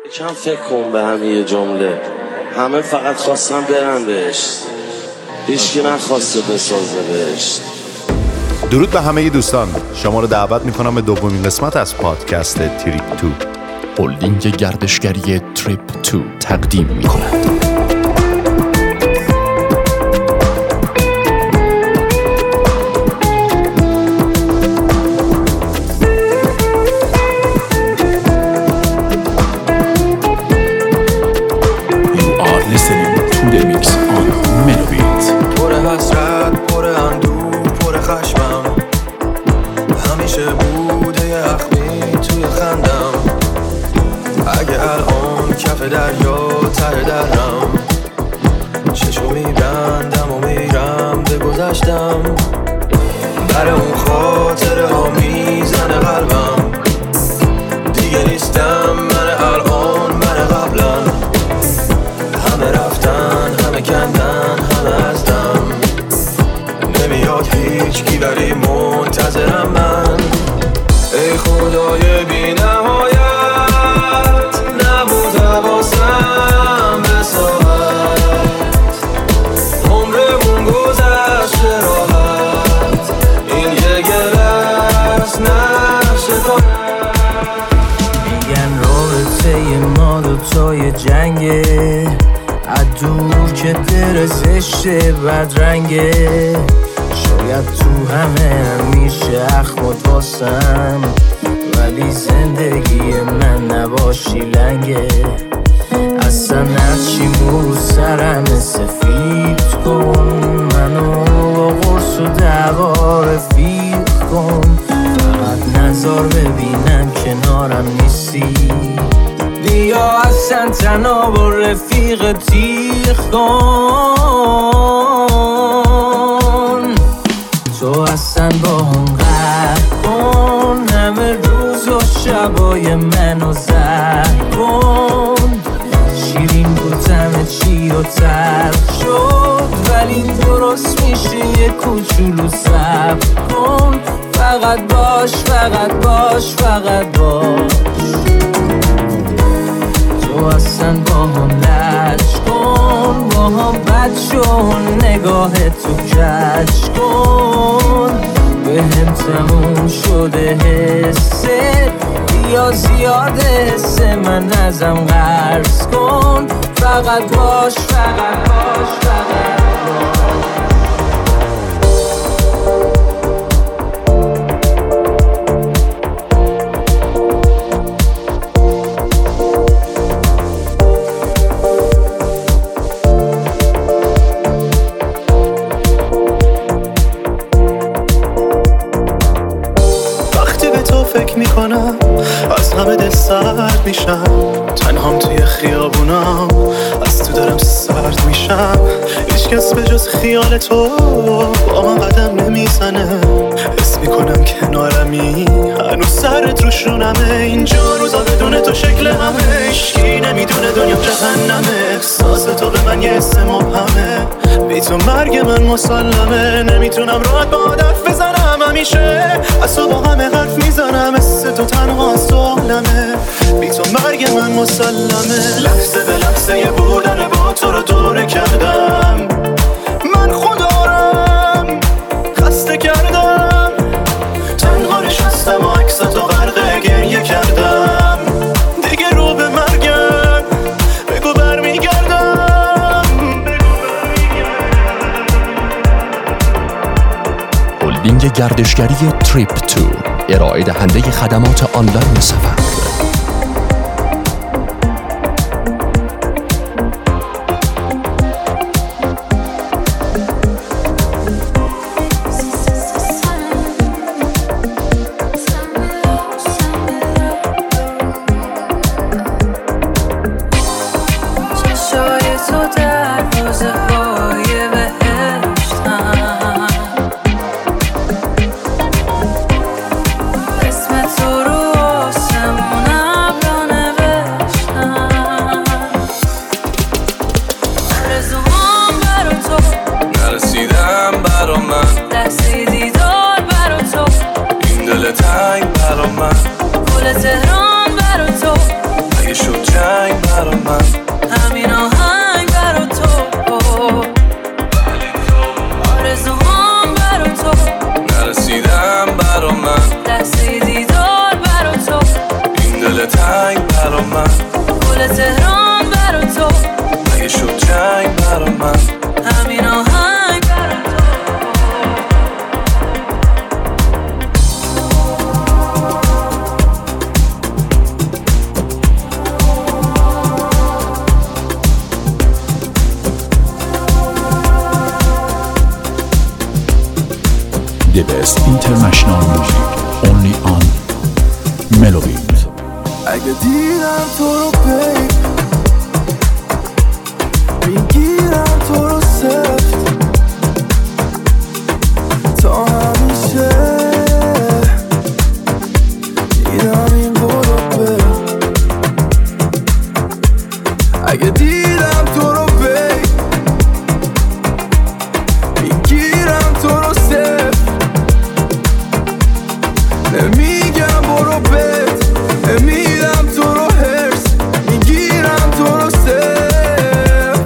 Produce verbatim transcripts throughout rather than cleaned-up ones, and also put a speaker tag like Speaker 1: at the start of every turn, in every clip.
Speaker 1: کم فکر کن به همه یه جمله. همه فقط خواستن برن بهشت، هیچکی نخواسته بسازه بهشت.
Speaker 2: درود به همه دوستان، شما رو دعوت میکنم به دومین قسمت از پادکست تریپ تو.
Speaker 3: هلدینگ گردشگری تریپ تو تقدیم میکند.
Speaker 4: دریا ته درم چشم میبندم و میرم به گذشتم، بر اون خاطره ها میزنه قلبم. دیگه نیستم من الان، من قبلا. همه رفتن، همه کندن، همه ازدم. نمیاد هیچ کی ولی منتظرم من. ای خدای بی نهایت نبود حواسم به ساعت، عمرمون گذشته راحت، این یه گرس نشه کنم. میگن رابطه ما دوتای جنگه، عدور که در زشته بدرنگه. شاید تو همه میشه اخمات واسم، ولی زندگی من نباشی لنگه. اصلا هرچی مو سرم سفید کن، منو با قرص و دعوا رفیق کن. فقط نظر ببینم کنارم نیستی، بیا اصلا تنها با رفیق تیغ کن. تو اصلا با هم قهر کن، همه روز و شبای منو زهر کن. شیرین بود همه چی و تلخ شد، ولی درست میشه یه کوچولو صبر کن. فقط باش، فقط باش، فقط باش. تو اصلا با هم لج کن، با هم بد شون، نگاه تو کج کن. به هم تموم شده حسه، یا زیاد حسه، من ازم قرض کن. فقط باش، فقط باش، فقط باش. از همه دل سرد میشم، تنهام توی خیابونم، از تو دارم سرد میشم. هیچ کس به جز خیال تو با من قدم نمیزنه. حس میکنم کنارمی، هنوز سرت روشونمه. اینجا روزا بدون تو شکل همه، هیچکی نمیدونه دنیا جهنمه. احساس تو به من یه حس مبهمه، بی تو مرگ من مسلمه. نمیتونم راحت با حرف بزنم، همیشه از تو با همه حرف میزنم. مثل تو تنها سالمه، بی تو مرگ من مسلمه. لحظه به لحظه یه بودن با تو رو دوره کردم، من خودارم خسته کردم. تنها نشستم و عکس تو غرق گریه کردم. دیگه رو به مرگم بگو برمیگردم.
Speaker 3: هلدینگ گردشگری تریپ تو، ارائه دهنده خدمات آنلاین سفر.
Speaker 5: اسم تو رو آسمونم
Speaker 3: best international music only on Melobeat.
Speaker 4: اگه دیدم تو رو بی میگیرم تو رو سفت تا همیشه دیدم این برو بی اگه دیدم تو رو بی میگیرم تو رو سفت نمیگم برو بی میرم تو رو هرس میگیرم تو رو سر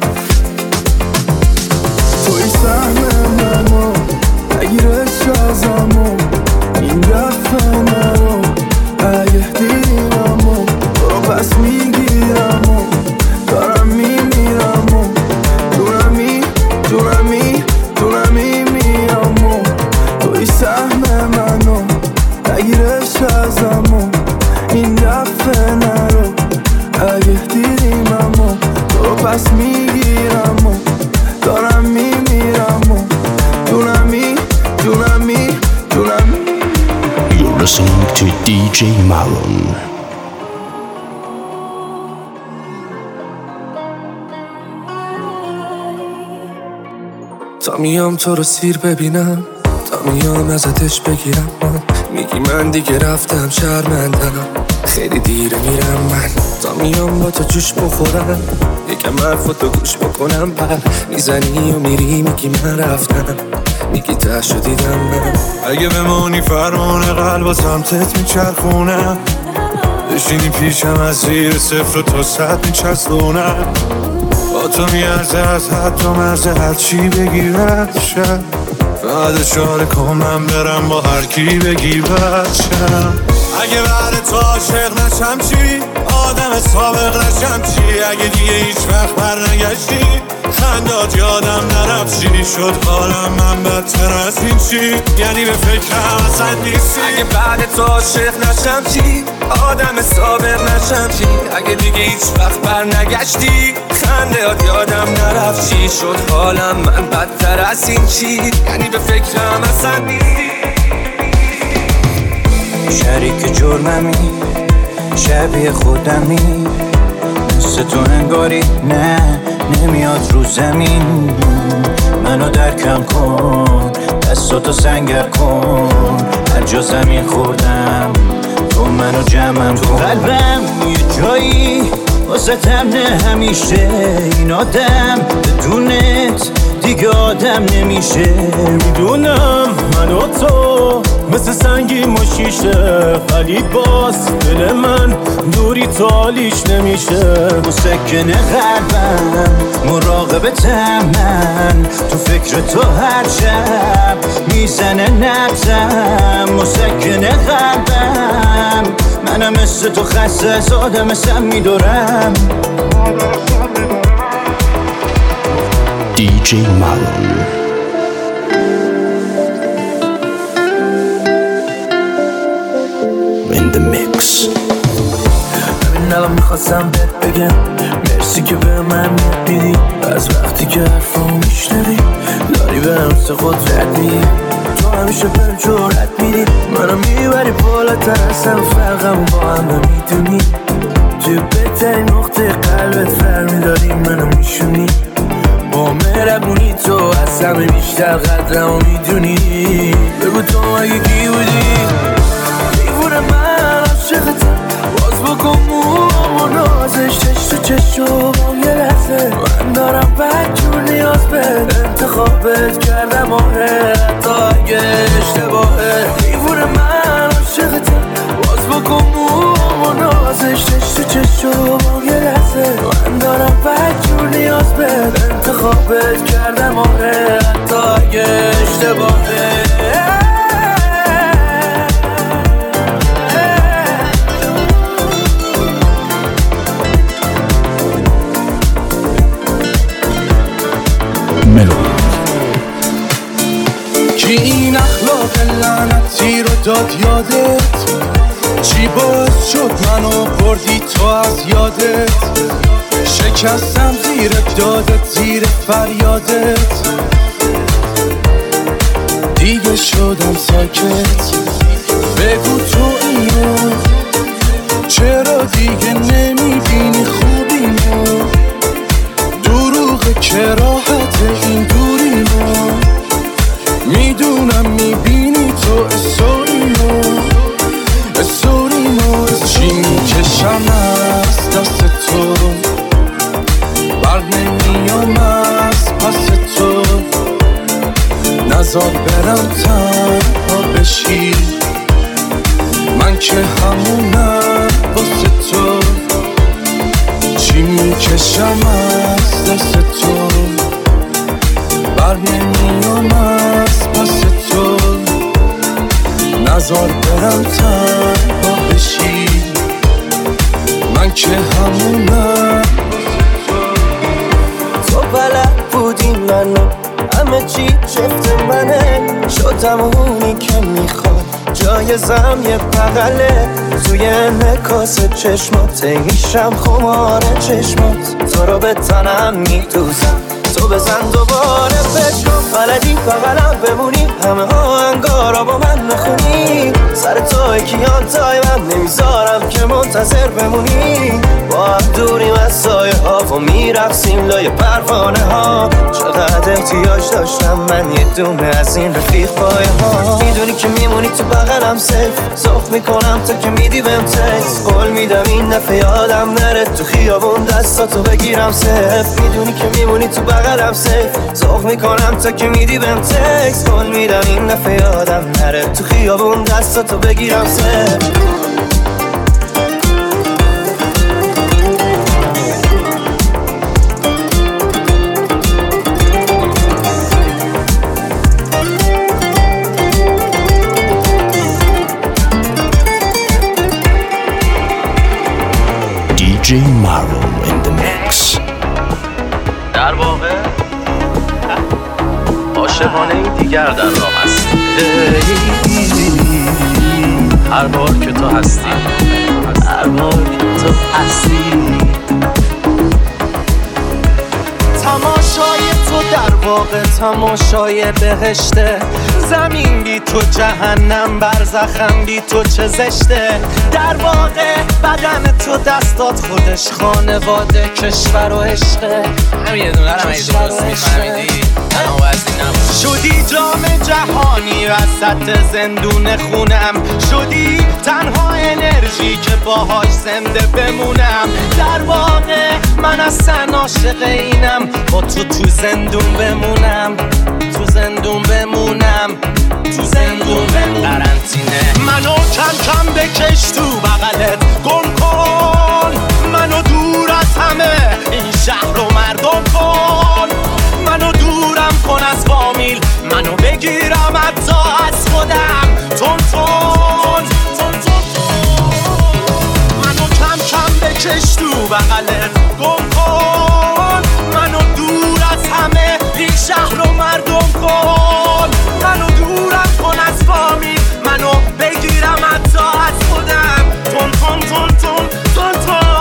Speaker 4: توی سهم منو نگیرش ازمو این دفعه نرو اگه دیدیممو تو رو پس میگیرمو دارم میمیرمو دونمی دونمی دونمی میامو توی سهم منو نگیرش ازمو این دفعه نرو اگه دیدیممو تو رو پس میگیرمو دارم میمیرمو دونمی دونمی دونمی
Speaker 3: You're listening to دی جی Maroon.
Speaker 4: تا میام تو رو سیر ببینم تا میام ازتش بگیرم من میگی من دیگه رفتم شرمندم خیلی دیره میرم من تا میام با تو جوش بخورم یکم حرفاتو گوش بکنم پر میزنی و میری میگی من رفتم میگی تهشو دیدم من اگه بمونی فرمون قلب و سمتت میچرخونم بشینی پیشم از زیر صفر و تا صد میچسبونم با تو میارزه از حد تو مرزه هرچی بگی رد شد بعد اشاره کن من برم با هر کی بگی بد شم اگه بعد تو عاشق نشم چی آدم سابق نشم چی اگه دیگه هیچ وقت بر نگشتی خندات یادم نرفت چی شد حالم من بدتر از این چی یعنی به فکرم اصلا نیستی اگه بعد تو عاشق نشم چی آدم سابق نشم چی اگه دیگه هیچ وقت بر نگشتی خندات یادم نرفت چی شد حالم من بدتر از این چی یعنی به فکرم اصلا نیستی
Speaker 5: شریک جرممی شبیه خودمی مثل تو انگاری نه نمیاد رو زمین منو درکم کن دستاتو سنگر کن هر جا زمین خوردم تو منو جمعم کن قلبم یه جایی واسطم نه همیشه این آدم بدونت دیگه آدم نمیشه
Speaker 6: میدونم من و تو مثل سنگی مشیشه ولی باز دل من دوری تالیش نمیشه
Speaker 5: مسکن قلبم مراقبتم من تو فکر تو هر شب میزنه نبزم مسکن قلبم منم مثل تو خسته از آدم سم میدارم
Speaker 3: دی جی Maroon. In the mix.
Speaker 4: همین الان میخواستم بهت بگم مرسی که به من میدی از وقتی که حرفامو میشنوی داری به همس خود رد میدی تو همیشه بهم جرأت میدی منو میبری بالاتر اصلا فرقمو با همه میدونی توی بهترین نقطه قلبت فرمیداری منو میشونی با مهربونی تو از همه بیشتر قدرمو میدونی بگو تو اگه کی بودی دیوونه من عاشقتم باز بکن موامو نازش چش تو چش و با یه لحظه من دارم بدجور نیاز به انتخابت کردم آره حتی اگه اشتباهه دیوونه من عاشقتم باز بکن موامو نازش چش تو چش و با یه لحظه من دارم بدجور نیاز به انتخابت کردم آره حتی اگه اشتباهه
Speaker 6: کی این اخلاق لعنتی رو داد یادت چی باعث شد منو بردی تو از یادت شکستم زیر دادت زیر فریادت دیگه شدم ساکت. بگو تو اینو چرا دیگه نمیبینی خوبیمو؟ دروغه که راحته این دوریمو، میدونم میبینی تو اسوریمو اسوریمو. چی میکشم از دست تو، برق نمیام از پس تو، نزار برم تنها بشی، من که همونم واسه تو. چی میکشم از دست تو، بر نمیام از پس تو، نزار برم تنها بشی، من که همونم.
Speaker 7: تو بلد بودی منو همه چی جفت منه، شدم اونی که میخواد جایزم یه بغله. توی انعکاس چشمات میشم خمار چشمات، تو رو به تنم میدوزم تو بزن دوباره بشکن. بلدی بغلم بمونی همه آهنگارا با من نخونی، سر تو کیان تای من نمیذارم که منتظر بمونی. با هم دوریم از سایه ها و میرقصیم لای پروانه ها، چقدر احتیاج داشتم من یه دونه از این رفیق پایه ها. میدونی که میمونی تو بغلم سیف، سخت میکنم تا که میدی بهم تکس، قول میدم این دفعه یادم نره تو خیابون دستاتو بگیرم سیف. میدونی که میمونی تو بغلم سیف، سخت میکنم تا که میدی بهم تکس، قول میدم این دفعه یادم نره تو خیابون دستاتو بگیرم سیف.
Speaker 3: دی جی Marvel in the mix.
Speaker 8: در واقع عاشقانه این دیگر در راه است. هر بار که تو هستی، هر بار که تو هستی،
Speaker 6: تماشای تو در واقع تماشای بهشته. زمین بی تو جهنم، برزخم بی تو چه زشته. در واقع بدن تو دستات خودش خانواده کشور و عشقه.
Speaker 8: همین یه دونه رو اگه درست میفهمیدی الان وزنی نبود.
Speaker 6: شدی جام جهانی وسط زندون خونم، شدی تنها انرژی که باهاش زنده بمونم. در واقع من اصلا عاشق اینم با تو تو زندون بمونم، تو زندون بمونم، تو زندون بمونم. قرنطینه منو کم کم بکش تو بغلت گم کن، منو دور از همه این شهر و مردم کن. منو دورم کن از فامیل، منو بگیرم حتی از خودم. تون تون تون تون تون منو کم کم بکش تو بغلت گم کن، منو دور از همه این شهر و مردم کن. منو دورم کن از فامیل، منو بگیرم حتی از خودم. تون تون تون تون تون تون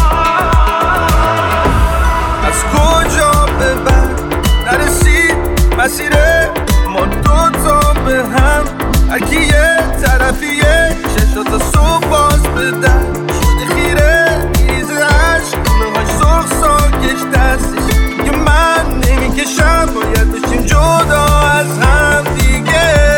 Speaker 9: از کجا به بعد نرسید مسیر ما دوتا به هم، هرکی یه طرفیه چشاتا صبح باز بدن شده خیره میریزه عشق نهاش سرخ ساکش دستش که من نمیکشم، باید بشیم جدا از هم دیگه.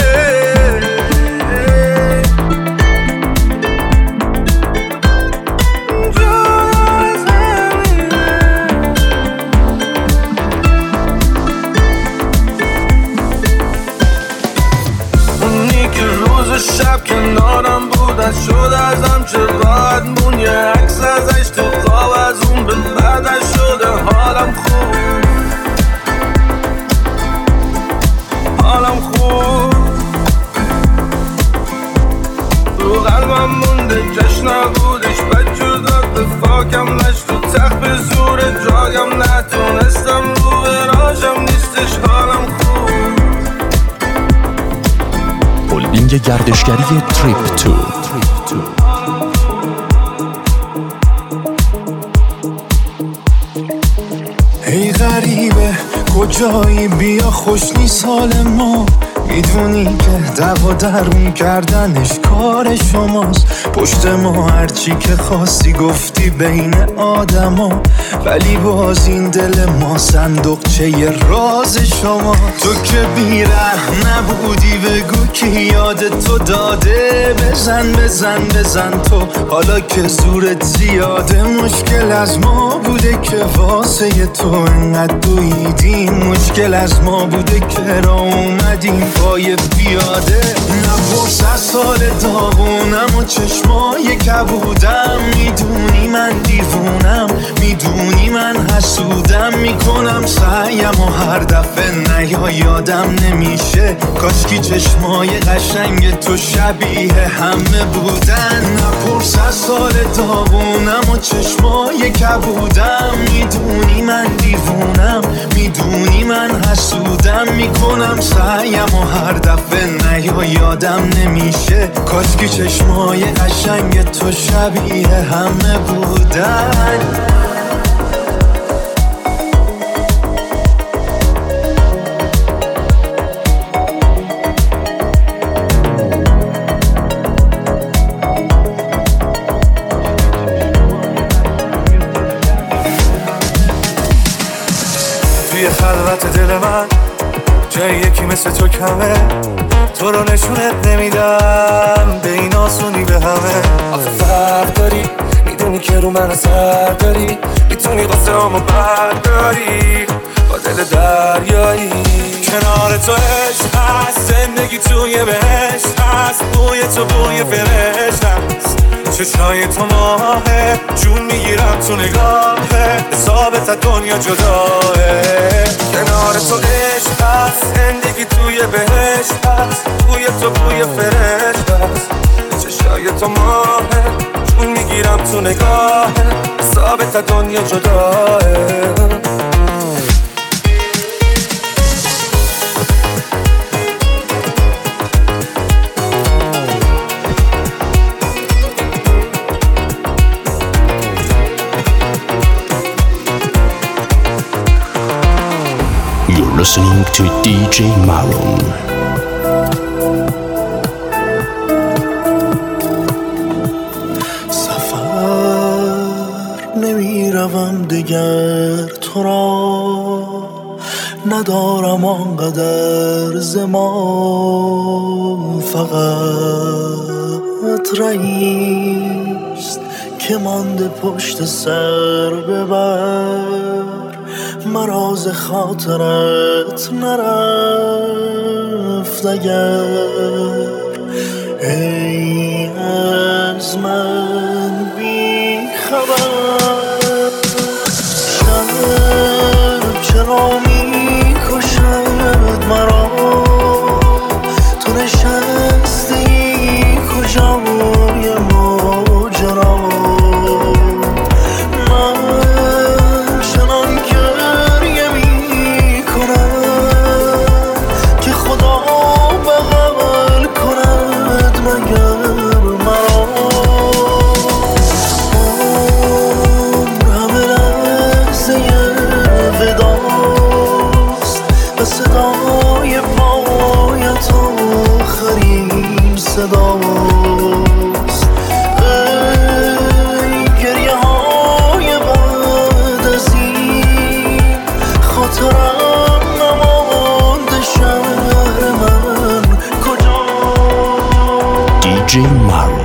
Speaker 9: شب کنارم بود از شد ازم چه راحت مون، یه عکس ازش تو خواب از اون به بعدش شده حالم خوب، حالم خوب. تو قلبم مونده کش نبودش بد جدا به فاکم نشت تو تخت به زور جاگم نتونستم رو براشم نیستش حالم خوب.
Speaker 3: هلدینگ گردشگری تریپ تو.
Speaker 6: ای غریبه کجایی بیا خوش نیست حال ما،
Speaker 4: میدونی که دوا درمون کردنش کار شماست. پشت ما هرچی که خواستی گفتی بین آدما، ولی باز این دل ما صندوقچه راز شما. تو که بی‌رحم نبودی بگو کی یاد تو داده. بزن بزن بزن تو حالا که زورت زیاده. مشکل از ما بوده که واسه تو انقدر دویدیم. مشکل از ما بوده که را اومدیم پای پیاده. نپرس از سال داغونم و چشمای کبودم. میدونی من دیوونم، میدونی من حسودم. میکنم سعیم و هر دفعه نیا یادم نمیشه. کاشکی چشمای قشنگ تو شبیه همه بودن. نپرس از سال داغونم و چشمای کبودم. میدونی من دیوونم، میدونی من حسودم. میکنم سعیم و هر دفعه نیا یادم نمیشه. کاشکی چشمای قشنگ تو شبیه همه بودن. توی خلوت دل من جای یکی مثل تو کمه. تو رو نشونت نمیدم به این آسونی به همه. آخه فرق داری، میدونی که رو من اثر داری. میتونی قصه همو برداری با دل دریایی. کنار تو عشق هست، زندگی توی بهشت هست. بوی تو بوی فرشت هست، چشای تو ماهه. جون میگیرم تو نگاهه، حسابت دنیا جداه. کنار تو عشق هست، زندگی توی بهشت هست. بوی تو بوی فرشت هست، چشای تو ماهه. جون میگیرم تو نگاهه، حسابت دنیا جداه.
Speaker 3: You're listening to دی جی Maroon.
Speaker 4: سفر نمی روم دیگر تو را، ندارم آنقدر زمان. فقط رئیست که مانده پشت سر ببر. مراز خاطرت نرفت اگر. ای از من بی خبر، شب چرا می کشد مرا. تو نشستی کجای ماجرا. صداست ای گریه های بعد از این. خاطرم نمانده شهر من کجا.
Speaker 3: دی جی Maroon.